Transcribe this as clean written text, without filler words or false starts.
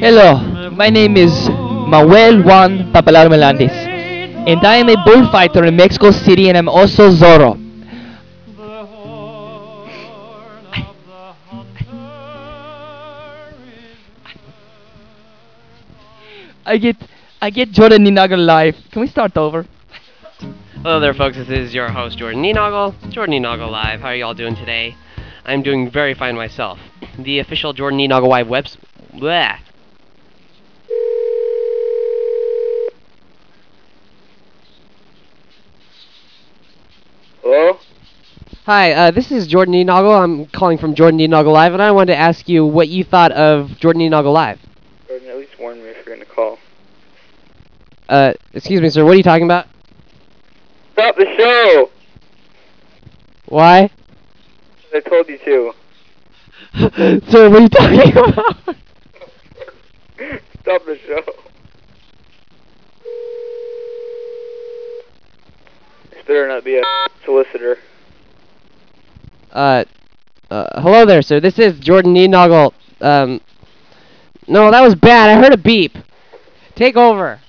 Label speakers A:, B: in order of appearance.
A: Hello, my name is Manuel Juan Papalar Melandis, and I am a bullfighter in Mexico City, and I'm also Zorro. I get, I get Jordan Ninaga live. Can we start over?
B: Hello there, folks. This is your host, Jordan Neenoggle. Jordan Neenoggle Live. How are y'all doing today? I'm doing very fine myself. The official Jordan Neenoggle Live webs. Bleh.
C: Hello?
B: Hi, this is Jordan Neenoggle. I'm calling from Jordan Neenoggle Live, and I wanted to ask you what you thought of Jordan Neenoggle Live.
C: Jordan, at least warn me if you're gonna call.
B: Excuse me, sir. What are you talking about?
C: Stop the show!
B: Why?
C: I told you to.
B: Sir, what are you talking about?
C: Stop the show. This better not be a solicitor.
B: Hello there, sir. This is Jordan Neenoggle. No, that was bad. I heard a beep. Take over.